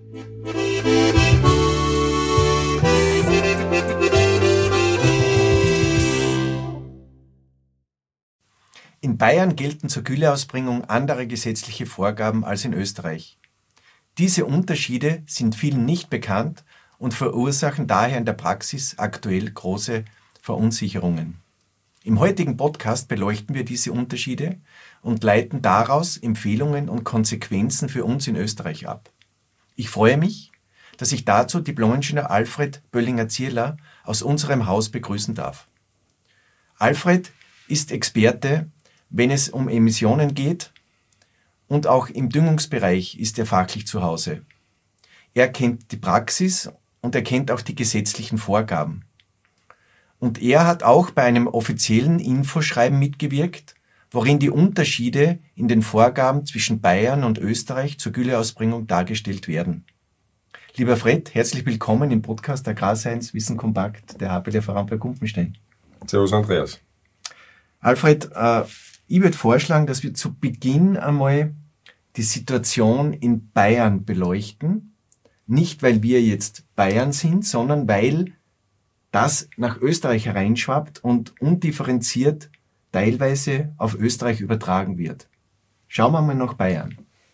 In Bayern gelten zur Gülleausbringung andere gesetzliche Vorgaben als in Österreich. Diese Unterschiede sind vielen nicht bekannt und verursachen daher in der Praxis aktuell große Verunsicherungen. Im heutigen Podcast beleuchten wir diese Unterschiede und leiten daraus Empfehlungen und Konsequenzen für uns in Österreich ab. Ich freue mich, dass ich dazu Diplom-Ingenieur Alfred Böllinger-Zierler aus unserem Haus begrüßen darf. Alfred ist Experte, wenn es um Emissionen geht, und auch im Düngungsbereich ist er fachlich zu Hause. Er kennt die Praxis und er kennt auch die gesetzlichen Vorgaben. Und er hat auch bei einem offiziellen Infoschreiben mitgewirkt, worin die Unterschiede in den Vorgaben zwischen Bayern und Österreich zur Gülleausbringung dargestellt werden. Lieber Fred, herzlich willkommen im Podcast Agrarscience Wissen Kompakt der HPD Vorarlberg-Gumpenstein. Servus Andreas. Alfred, ich würde vorschlagen, dass wir zu Beginn einmal die Situation in Bayern beleuchten. Nicht, weil wir jetzt Bayern sind, sondern weil das nach Österreich hereinschwappt und undifferenziert teilweise auf Österreich übertragen wird. Schauen wir mal nach Bayern.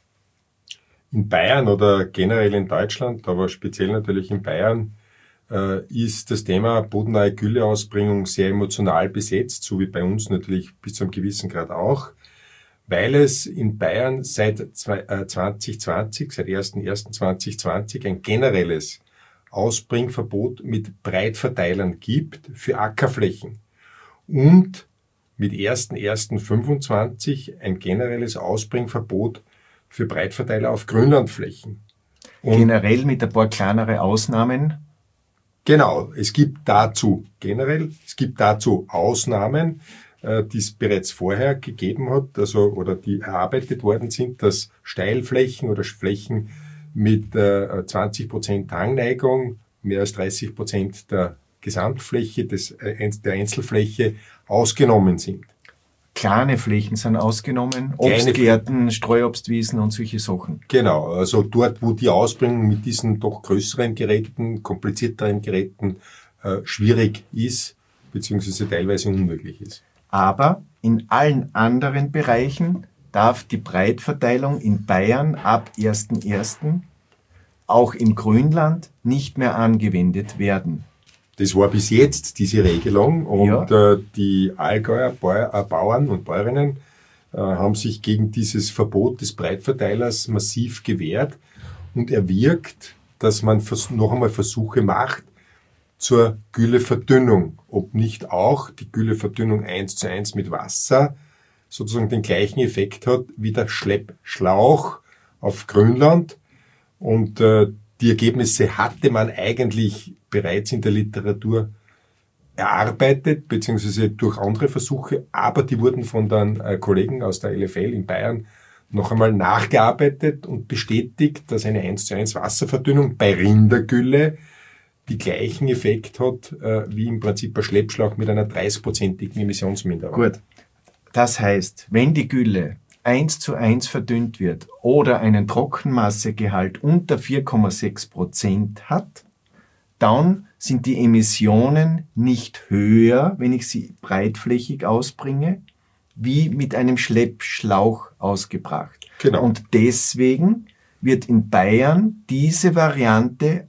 In Bayern oder generell in Deutschland, aber speziell natürlich in Bayern, ist das Thema bodennahe Gülleausbringung sehr emotional besetzt, so wie bei uns natürlich bis zu einem gewissen Grad auch, weil es in Bayern seit 2020, seit 1.1.2020 ein generelles Ausbringverbot mit Breitverteilern gibt für Ackerflächen und mit 1.1.25 ein generelles Ausbringverbot für Breitverteiler auf Grünlandflächen. Und generell mit ein paar kleinere Ausnahmen. Genau, es gibt dazu Ausnahmen, die es bereits vorher gegeben hat, also oder die erarbeitet worden sind, dass Steilflächen oder Flächen mit 20% Hangneigung, mehr als 30% der Gesamtfläche der Einzelfläche ausgenommen sind. Kleine Flächen sind ausgenommen, Obstgärten, Streuobstwiesen und solche Sachen. Genau, also dort, wo die Ausbringung mit diesen doch größeren Geräten, komplizierteren Geräten schwierig ist, beziehungsweise teilweise unmöglich ist. Aber in allen anderen Bereichen darf die Breitverteilung in Bayern ab 1.1. auch im Grünland nicht mehr angewendet werden. Das war bis jetzt diese Regelung und die Allgäuer Bauern und Bäuerinnen haben sich gegen dieses Verbot des Breitverteilers massiv gewehrt und erwirkt, dass man noch einmal Versuche macht zur Gülleverdünnung, ob nicht auch die Gülleverdünnung 1:1 mit Wasser sozusagen den gleichen Effekt hat wie der Schleppschlauch auf Grünland. Und die Ergebnisse hatte man eigentlich bereits in der Literatur erarbeitet, beziehungsweise durch andere Versuche, aber die wurden von den Kollegen aus der LFL in Bayern noch einmal nachgearbeitet und bestätigt, dass eine 1:1 Wasserverdünnung bei Rindergülle die gleichen Effekt hat, wie im Prinzip ein Schleppschlauch mit einer 30%igen Emissionsminderung. Gut. Das heißt, wenn die Gülle 1:1 verdünnt wird oder einen Trockenmassegehalt unter 4,6% hat, dann sind die Emissionen nicht höher, wenn ich sie breitflächig ausbringe, wie mit einem Schleppschlauch ausgebracht. Genau. Und deswegen wird in Bayern diese Variante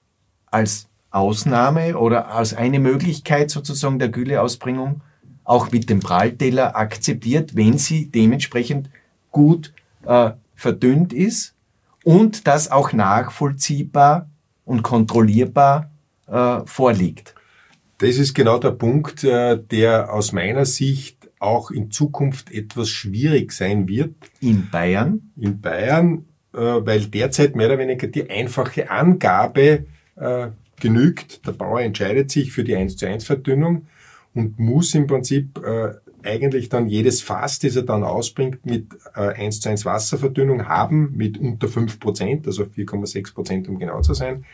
als Ausnahme oder als eine Möglichkeit sozusagen der Gülleausbringung auch mit dem Prallteller akzeptiert, wenn sie dementsprechend gut verdünnt ist und das auch nachvollziehbar und kontrollierbar vorliegt. Das ist genau der Punkt, der aus meiner Sicht auch in Zukunft etwas schwierig sein wird. In Bayern? In Bayern, weil derzeit mehr oder weniger die einfache Angabe genügt. Der Bauer entscheidet sich für die 1:1 Verdünnung und muss im Prinzip eigentlich dann jedes Fass, das er dann ausbringt, mit 1:1 Wasserverdünnung haben, mit unter 5%, also 4,6%, um genau zu sein.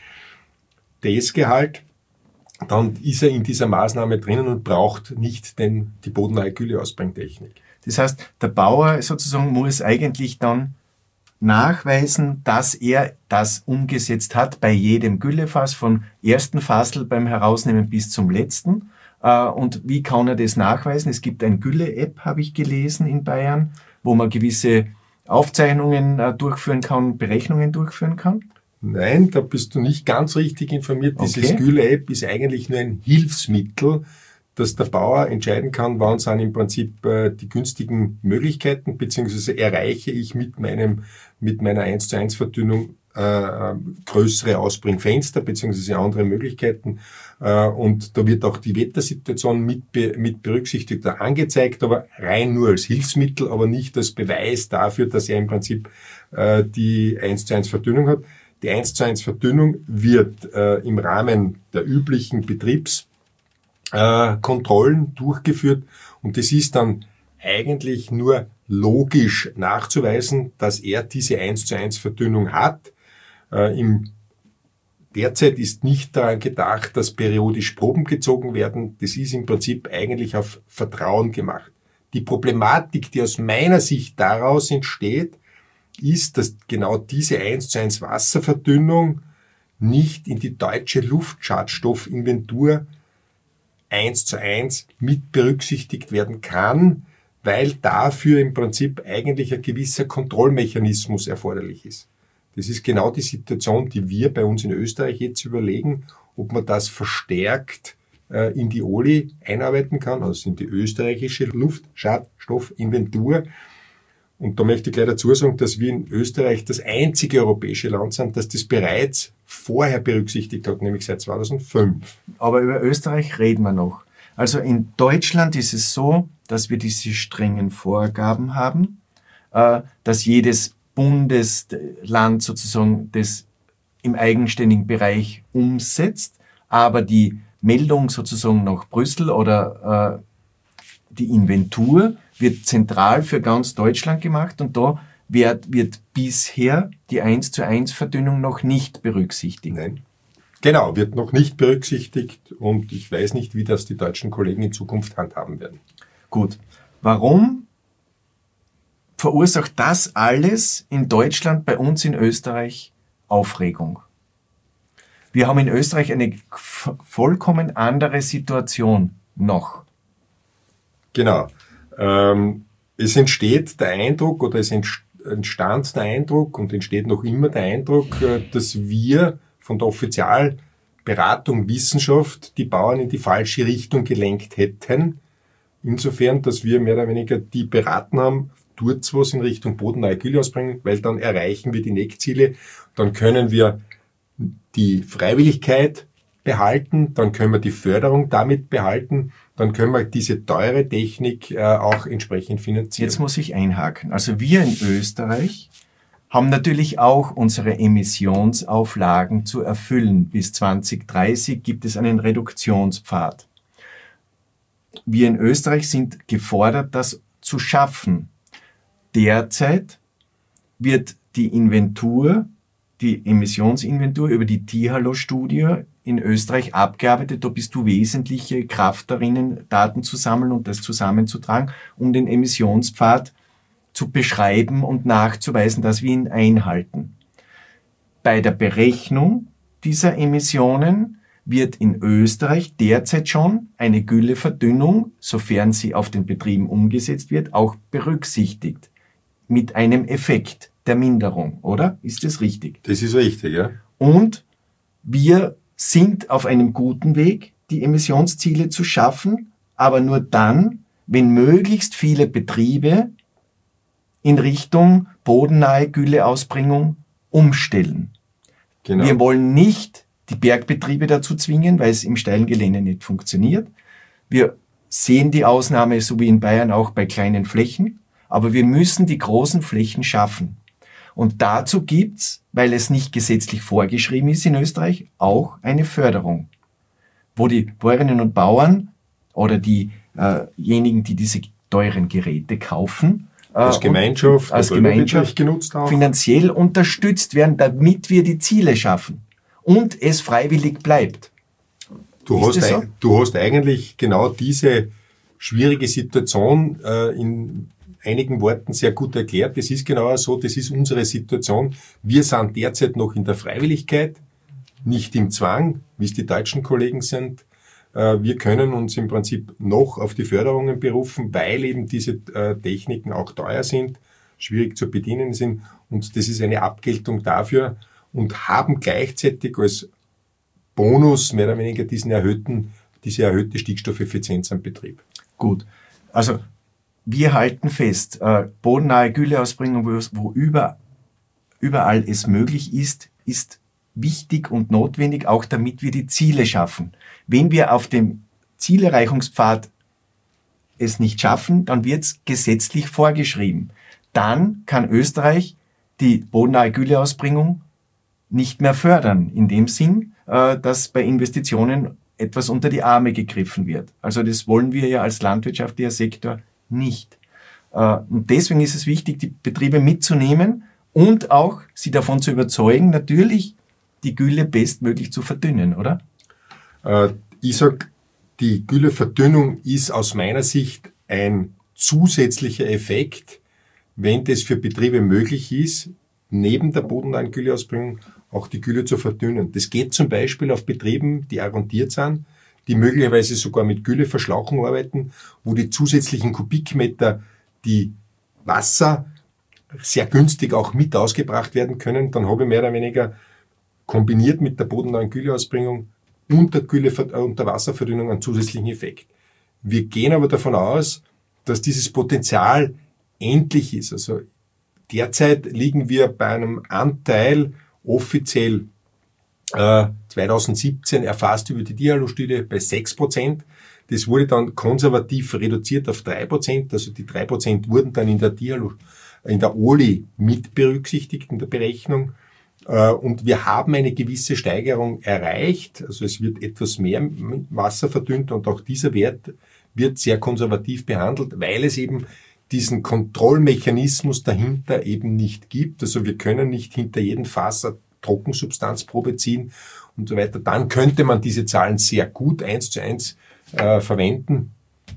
Das Gehalt, dann ist er in dieser Maßnahme drinnen und braucht nicht die bodennahe Gülleausbringtechnik. Das heißt, der Bauer sozusagen muss eigentlich dann nachweisen, dass er das umgesetzt hat bei jedem Güllefass, vom ersten Fassel beim Herausnehmen bis zum letzten. Und wie kann er das nachweisen? Es gibt ein Gülle-App, habe ich gelesen, in Bayern, wo man gewisse Aufzeichnungen durchführen kann, Berechnungen durchführen kann. Nein, da bist du nicht ganz richtig informiert. Dieses Gülle-App ist eigentlich nur ein Hilfsmittel, dass der Bauer entscheiden kann, wann sind im Prinzip die günstigen Möglichkeiten, beziehungsweise erreiche ich mit meiner 1:1 Verdünnung größere Ausbringfenster, beziehungsweise andere Möglichkeiten. Und da wird auch die Wettersituation mit berücksichtigt oder angezeigt, aber rein nur als Hilfsmittel, aber nicht als Beweis dafür, dass er im Prinzip die 1:1 Verdünnung hat. Die 1:1 Verdünnung wird im Rahmen der üblichen Betriebskontrollen durchgeführt und das ist dann eigentlich nur logisch nachzuweisen, dass er diese 1:1 Verdünnung hat. Derzeit ist nicht daran gedacht, dass periodisch Proben gezogen werden. Das ist im Prinzip eigentlich auf Vertrauen gemacht. Die Problematik, die aus meiner Sicht daraus entsteht, ist, dass genau diese 1:1 Wasserverdünnung nicht in die deutsche Luftschadstoffinventur 1:1 mit berücksichtigt werden kann, weil dafür im Prinzip eigentlich ein gewisser Kontrollmechanismus erforderlich ist. Das ist genau die Situation, die wir bei uns in Österreich jetzt überlegen, ob man das verstärkt in die OLI einarbeiten kann, also in die österreichische Luftschadstoffinventur. Und da möchte ich gleich dazu sagen, dass wir in Österreich das einzige europäische Land sind, das das bereits vorher berücksichtigt hat, nämlich seit 2005. Aber über Österreich reden wir noch. Also in Deutschland ist es so, dass wir diese strengen Vorgaben haben, dass jedes Bundesland sozusagen das im eigenständigen Bereich umsetzt, aber die Meldung sozusagen nach Brüssel oder die Inventur wird zentral für ganz Deutschland gemacht und da wird bisher die 1:1 Verdünnung noch nicht berücksichtigt. Nein. Genau, wird noch nicht berücksichtigt und ich weiß nicht, wie das die deutschen Kollegen in Zukunft handhaben werden. Gut. Warum verursacht das alles in Deutschland, bei uns in Österreich Aufregung? Wir haben in Österreich eine vollkommen andere Situation noch. Genau. Es entsteht der Eindruck oder es entstand der Eindruck und entsteht noch immer der Eindruck, dass wir von der Offizialberatung Wissenschaft die Bauern in die falsche Richtung gelenkt hätten. Insofern, dass wir mehr oder weniger die beraten haben, tut's was in Richtung bodennahe Gülle ausbringen, weil dann erreichen wir die Neckziele, dann können wir die Freiwilligkeit behalten, dann können wir die Förderung damit behalten, dann können wir diese teure Technik auch entsprechend finanzieren. Jetzt muss ich einhaken. Also wir in Österreich haben natürlich auch unsere Emissionsauflagen zu erfüllen. Bis 2030 gibt es einen Reduktionspfad. Wir in Österreich sind gefordert, das zu schaffen. Derzeit wird die Inventur, die Emissionsinventur über die TIHALO-Studie in Österreich abgearbeitet. Da bist du wesentliche Kraft darin, Daten zu sammeln und das zusammenzutragen, um den Emissionspfad zu beschreiben und nachzuweisen, dass wir ihn einhalten. Bei der Berechnung dieser Emissionen wird in Österreich derzeit schon eine Gülleverdünnung, sofern sie auf den Betrieben umgesetzt wird, auch berücksichtigt. Mit einem Effekt der Minderung, oder? Ist das richtig? Das ist richtig, ja. Und wir sind auf einem guten Weg, die Emissionsziele zu schaffen, aber nur dann, wenn möglichst viele Betriebe in Richtung bodennahe Gülleausbringung umstellen. Genau. Wir wollen nicht die Bergbetriebe dazu zwingen, weil es im steilen Gelände nicht funktioniert. Wir sehen die Ausnahme, so wie in Bayern, auch bei kleinen Flächen, aber wir müssen die großen Flächen schaffen. Und dazu gibt's, weil es nicht gesetzlich vorgeschrieben ist in Österreich, auch eine Förderung, wo die Bäuerinnen und Bauern oder diejenigen, die diese teuren Geräte kaufen, als Gemeinschaft genutzt haben, finanziell unterstützt werden, damit wir die Ziele schaffen und es freiwillig bleibt. Du hast eigentlich genau diese schwierige Situation einigen Worten sehr gut erklärt. Das ist genau so, das ist unsere Situation. Wir sind derzeit noch in der Freiwilligkeit, nicht im Zwang, wie es die deutschen Kollegen sind. Wir können uns im Prinzip noch auf die Förderungen berufen, weil eben diese Techniken auch teuer sind, schwierig zu bedienen sind. Und das ist eine Abgeltung dafür und haben gleichzeitig als Bonus mehr oder weniger diese erhöhte Stickstoffeffizienz am Betrieb. Gut, also wir halten fest, bodennahe Gülleausbringung, wo überall es möglich ist, ist wichtig und notwendig, auch damit wir die Ziele schaffen. Wenn wir auf dem Zielerreichungspfad es nicht schaffen, dann wird es gesetzlich vorgeschrieben. Dann kann Österreich die bodennahe Gülleausbringung nicht mehr fördern, in dem Sinn, dass bei Investitionen etwas unter die Arme gegriffen wird. Also das wollen wir ja als landwirtschaftlicher Sektor nicht. Und deswegen ist es wichtig, die Betriebe mitzunehmen und auch sie davon zu überzeugen, natürlich die Gülle bestmöglich zu verdünnen, oder? Ich sag, die Gülleverdünnung ist aus meiner Sicht ein zusätzlicher Effekt, wenn das für Betriebe möglich ist, neben der bodennahen Gülleausbringung auch die Gülle zu verdünnen. Das geht zum Beispiel auf Betrieben, die arrondiert sind, die möglicherweise sogar mit Gülleverschlauchung arbeiten, wo die zusätzlichen Kubikmeter, die Wasser sehr günstig auch mit ausgebracht werden können. Dann habe ich mehr oder weniger kombiniert mit der bodennahen Gülleausbringung und der Wasserverdünnung einen zusätzlichen Effekt. Wir gehen aber davon aus, dass dieses Potenzial endlich ist. Also derzeit liegen wir bei einem Anteil offiziell 2017 erfasst über die Dialo-Studie bei 6%. Das wurde dann konservativ reduziert auf 3%. Also die 3% wurden dann in der OLI mit berücksichtigt in der Berechnung. Und wir haben eine gewisse Steigerung erreicht. Also es wird etwas mehr Wasser verdünnt und auch dieser Wert wird sehr konservativ behandelt, weil es eben diesen Kontrollmechanismus dahinter eben nicht gibt. Also wir können nicht hinter jedem Fass eine Trockensubstanzprobe ziehen und so weiter. Dann könnte man diese Zahlen sehr gut 1:1 verwenden.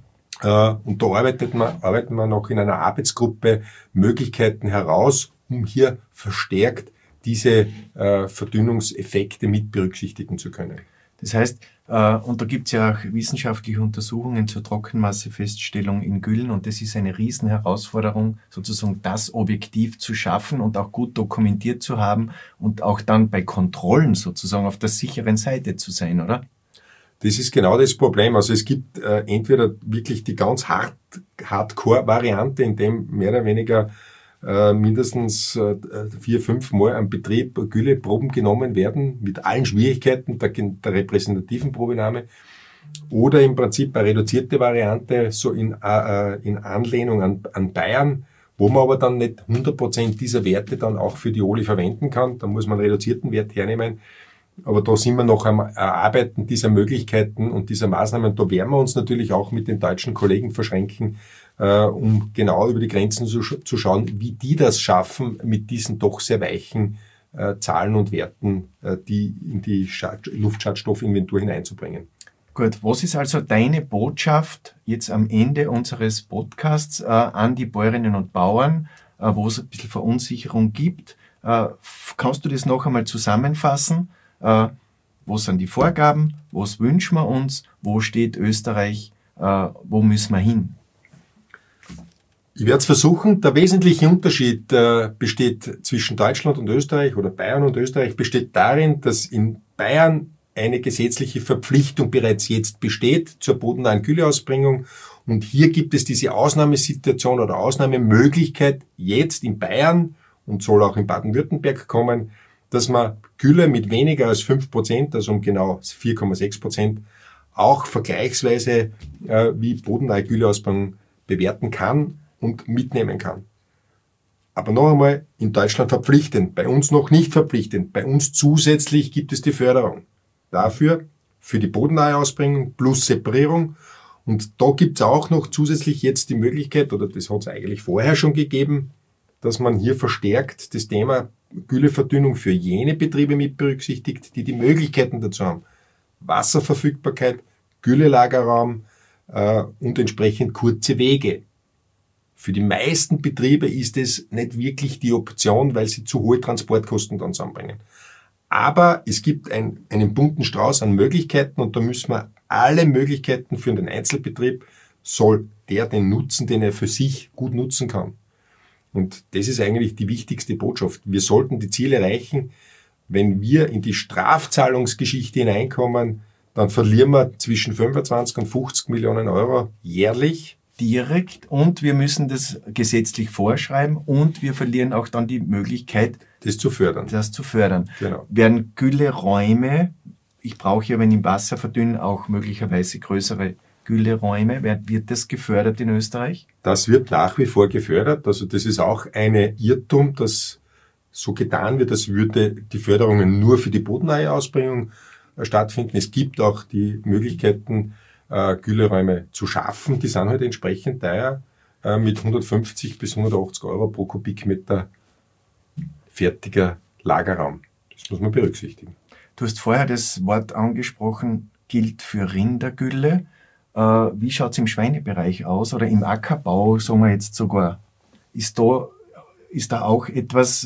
Und da arbeiten wir noch in einer Arbeitsgruppe Möglichkeiten heraus, um hier verstärkt diese Verdünnungseffekte mit berücksichtigen zu können. Das heißt, und da gibt es ja auch wissenschaftliche Untersuchungen zur Trockenmassefeststellung in Güllen und das ist eine Riesenherausforderung, sozusagen das objektiv zu schaffen und auch gut dokumentiert zu haben und auch dann bei Kontrollen sozusagen auf der sicheren Seite zu sein, oder? Das ist genau das Problem. Also es gibt entweder wirklich die ganz Hardcore-Variante, in dem mehr oder weniger mindestens 4-5 Mal am Betrieb Gülleproben genommen werden, mit allen Schwierigkeiten der repräsentativen Probenahme. Oder im Prinzip eine reduzierte Variante, so in Anlehnung an Bayern, wo man aber dann nicht 100% dieser Werte dann auch für die Oli verwenden kann. Da muss man einen reduzierten Wert hernehmen. Aber da sind wir noch am Erarbeiten dieser Möglichkeiten und dieser Maßnahmen. Da werden wir uns natürlich auch mit den deutschen Kollegen verschränken, um genau über die Grenzen zu schauen, wie die das schaffen, mit diesen doch sehr weichen Zahlen und Werten, die in die Luftschadstoffinventur hineinzubringen. Gut, was ist also deine Botschaft jetzt am Ende unseres Podcasts an die Bäuerinnen und Bauern, wo es ein bisschen Verunsicherung gibt? Kannst du das noch einmal zusammenfassen? Wo sind die Vorgaben? Was wünschen wir uns? Wo steht Österreich? Wo müssen wir hin? Ich werde es versuchen. Der wesentliche Unterschied besteht zwischen Deutschland und Österreich oder Bayern und Österreich besteht darin, dass in Bayern eine gesetzliche Verpflichtung bereits jetzt besteht zur bodennahen Gülleausbringung. Und hier gibt es diese Ausnahmesituation oder Ausnahmemöglichkeit jetzt in Bayern und soll auch in Baden-Württemberg kommen, dass man Gülle mit weniger als 5%, also um genau 4,6%, auch vergleichsweise wie bodennahe Gülleausbringung bewerten kann und mitnehmen kann. Aber noch einmal, in Deutschland verpflichtend, bei uns noch nicht verpflichtend. Bei uns zusätzlich gibt es die Förderung. Dafür für die bodennahe Ausbringung plus Separierung. Und da gibt es auch noch zusätzlich jetzt die Möglichkeit, oder das hat es eigentlich vorher schon gegeben, dass man hier verstärkt das Thema Gülleverdünnung für jene Betriebe mit berücksichtigt, die die Möglichkeiten dazu haben. Wasserverfügbarkeit, Güllelagerraum und entsprechend kurze Wege. Für die meisten Betriebe ist es nicht wirklich die Option, weil sie zu hohe Transportkosten dann zusammenbringen. Aber es gibt einen bunten Strauß an Möglichkeiten und da müssen wir alle Möglichkeiten für den Einzelbetrieb, soll der den nutzen, den er für sich gut nutzen kann. Und das ist eigentlich die wichtigste Botschaft. Wir sollten die Ziele erreichen. Wenn wir in die Strafzahlungsgeschichte hineinkommen, dann verlieren wir zwischen 25 und 50 Millionen Euro jährlich. Direkt, und wir müssen das gesetzlich vorschreiben und wir verlieren auch dann die Möglichkeit, das zu fördern. Genau. Werden Gülleräume, ich brauche ja, wenn ich Wasser verdünne, auch möglicherweise größere Gülleräume, wird das gefördert in Österreich? Das wird nach wie vor gefördert. Also das ist auch eine Irrtum, dass so getan wird, als würde die Förderungen nur für die bodennahe Ausbringung stattfinden. Es gibt auch die Möglichkeiten, Gülleräume zu schaffen. Die sind halt entsprechend teuer, mit 150 bis 180 Euro pro Kubikmeter fertiger Lagerraum. Das muss man berücksichtigen. Du hast vorher das Wort angesprochen, gilt für Rindergülle. Wie schaut es im Schweinebereich aus oder im Ackerbau, sagen wir jetzt sogar? Ist da auch etwas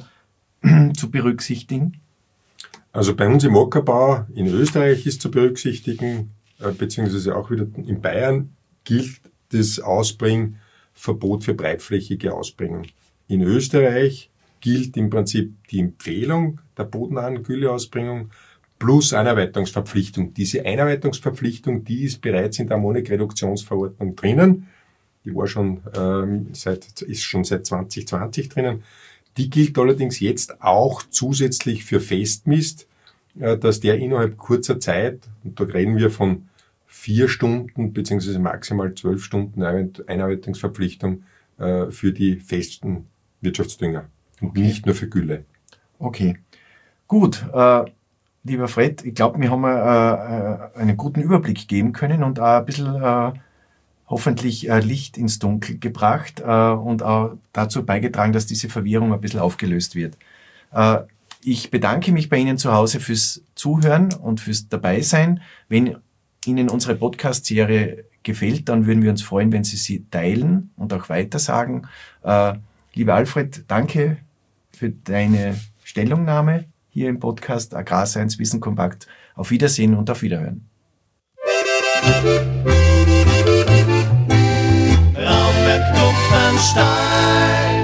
zu berücksichtigen? Also bei uns im Ackerbau in Österreich ist zu berücksichtigen, beziehungsweise auch wieder in Bayern gilt das Ausbringverbot für breitflächige Ausbringung. In Österreich gilt im Prinzip die Empfehlung der bodennahen Gülleausbringung plus Einarbeitungsverpflichtung. Diese Einarbeitungsverpflichtung, die ist bereits in der Ammonikreduktionsverordnung drinnen. Die war ist schon seit 2020 drinnen. Die gilt allerdings jetzt auch zusätzlich für Festmist, dass der innerhalb kurzer Zeit, und da reden wir von 4 Stunden bzw. maximal 12 Stunden Einarbeitungsverpflichtung für die festen Wirtschaftsdünger und nicht nur für Gülle. Okay, gut. Lieber Fred, ich glaube, wir haben einen guten Überblick geben können und auch ein bisschen hoffentlich Licht ins Dunkel gebracht und auch dazu beigetragen, dass diese Verwirrung ein bisschen aufgelöst wird. Ich bedanke mich bei Ihnen zu Hause fürs Zuhören und fürs Dabeisein. Wenn Ihnen unsere Podcast-Serie gefällt, dann würden wir uns freuen, wenn Sie sie teilen und auch weitersagen. Lieber Alfred, danke für deine Stellungnahme hier im Podcast Agrarscience Wissen kompakt. Auf Wiedersehen und auf Wiederhören. Raumberg Kupfenstein.